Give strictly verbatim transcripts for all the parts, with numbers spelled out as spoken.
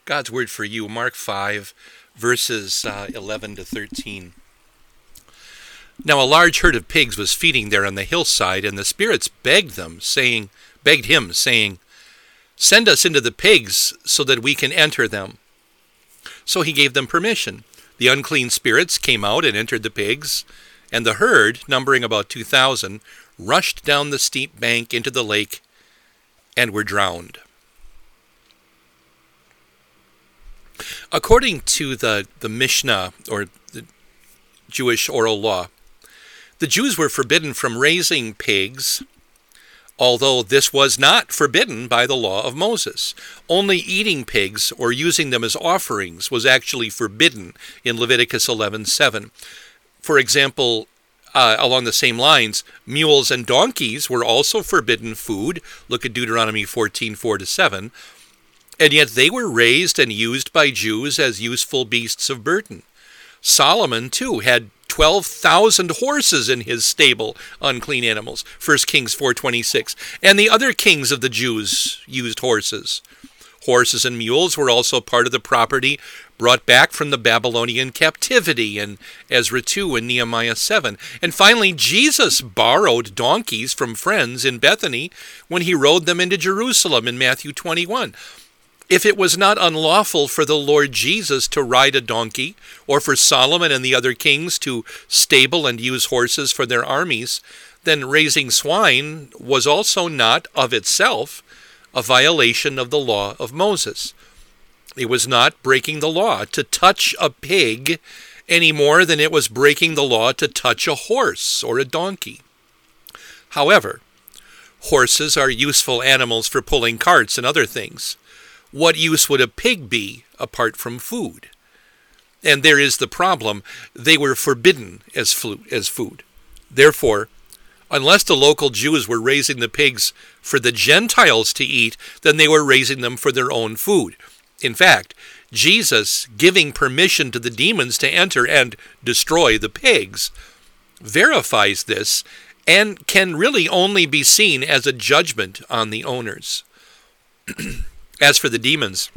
God's word for you, Mark five, verses uh, eleven to thirteen. Now a large herd of pigs was feeding there on the hillside, and the spirits begged them, saying, begged him, saying, "Send us into the pigs so that we can enter them." So he gave them permission. The unclean spirits came out and entered the pigs, and the herd, numbering about two thousand, rushed down the steep bank into the lake and were drowned. According to the, the Mishnah, or the Jewish oral law, the Jews were forbidden from raising pigs, although this was not forbidden by the law of Moses. Only eating pigs or using them as offerings was actually forbidden in Leviticus eleven seven. For example, uh, along the same lines, mules and donkeys were also forbidden food. Look at Deuteronomy fourteen four to seven. And yet they were raised and used by Jews as useful beasts of burden. Solomon, too, had twelve thousand horses in his stable, unclean animals, First Kings four twenty-six. And the other kings of the Jews used horses. Horses and mules were also part of the property brought back from the Babylonian captivity in Ezra two and Nehemiah seven. And finally, Jesus borrowed donkeys from friends in Bethany when he rode them into Jerusalem in Matthew twenty-one. If it was not unlawful for the Lord Jesus to ride a donkey, or for Solomon and the other kings to stable and use horses for their armies, then raising swine was also not of itself a violation of the law of Moses. It was not breaking the law to touch a pig any more than it was breaking the law to touch a horse or a donkey. However, horses are useful animals for pulling carts and other things. What use would a pig be apart from food? And there is the problem. They were forbidden as food. Therefore, unless the local Jews were raising the pigs for the Gentiles to eat, then they were raising them for their own food. In fact, Jesus giving permission to the demons to enter and destroy the pigs verifies this and can really only be seen as a judgment on the owners. As for the demons,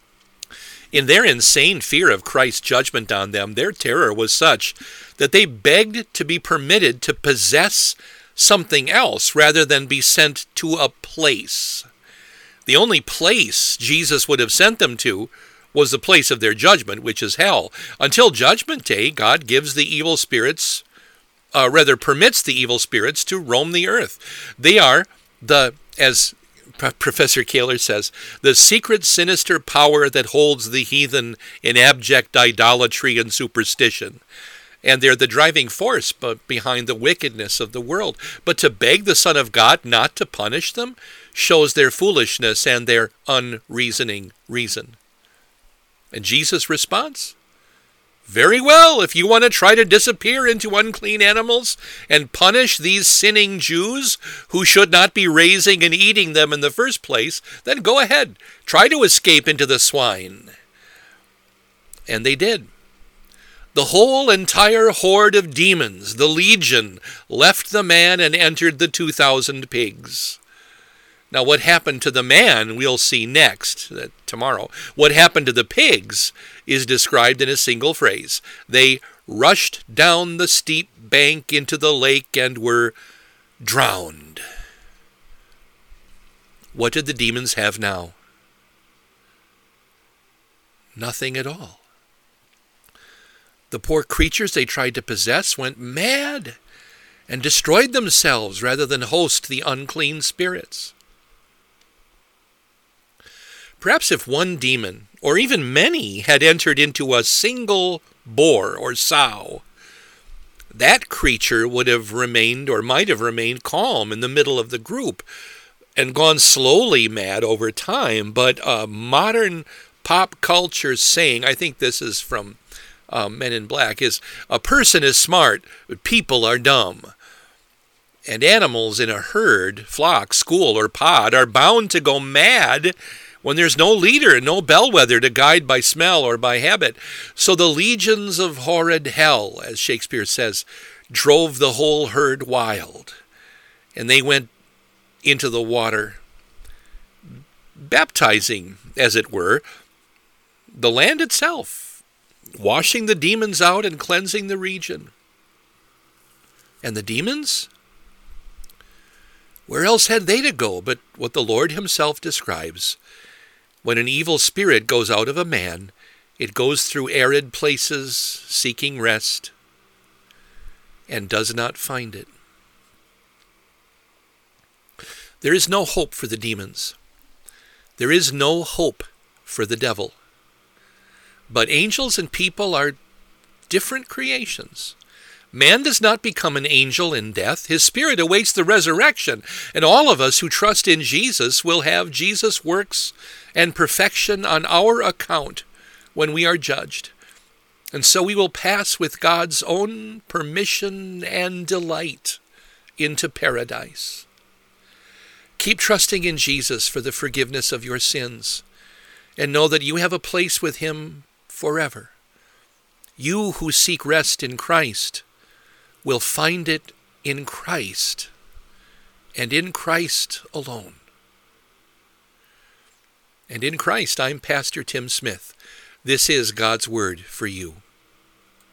in their insane fear of Christ's judgment on them, their terror was such that they begged to be permitted to possess something else rather than be sent to a place. The only place Jesus would have sent them to was the place of their judgment, which is hell. Until Judgment Day, God gives the evil spirits, uh, rather permits the evil spirits to roam the earth. They are the, as Professor Kaler says, the secret sinister power that holds the heathen in abject idolatry and superstition. And they're the driving force behind the wickedness of the world. But to beg the Son of God not to punish them shows their foolishness and their unreasoning reason. And Jesus' response? Very well, if you want to try to disappear into unclean animals and punish these sinning Jews who should not be raising and eating them in the first place, then go ahead. Try to escape into the swine. And they did. The whole entire horde of demons, the legion, left the man and entered the two thousand pigs. Now, what happened to the man, we'll see next, uh, tomorrow. What happened to the pigs is described in a single phrase. They rushed down the steep bank into the lake and were drowned. What did the demons have now? Nothing at all. The poor creatures they tried to possess went mad and destroyed themselves rather than host the unclean spirits. Perhaps if one demon, or even many, had entered into a single boar or sow, that creature would have remained, or might have remained, calm in the middle of the group and gone slowly mad over time. But uh, modern pop culture saying, I think this is from uh, Men in Black, is a person is smart, but people are dumb. And animals in a herd, flock, school, or pod are bound to go mad when there's no leader, no bellwether to guide by smell or by habit. So the legions of horrid hell, as Shakespeare says, drove the whole herd wild. And they went into the water, baptizing, as it were, the land itself, washing the demons out and cleansing the region. And the demons? Where else had they to go but what the Lord himself describes? When an evil spirit goes out of a man, it goes through arid places seeking rest and does not find it. There is no hope for the demons. There is no hope for the devil. But angels and people are different creations. Man does not become an angel in death. His spirit awaits the resurrection, and all of us who trust in Jesus will have Jesus' works and perfection on our account when we are judged. And so we will pass with God's own permission and delight into paradise. Keep trusting in Jesus for the forgiveness of your sins, and know that you have a place with him forever. You who seek rest in Christ will find it in Christ, and in Christ alone. And in Christ, I'm Pastor Tim Smith. This is God's Word for you.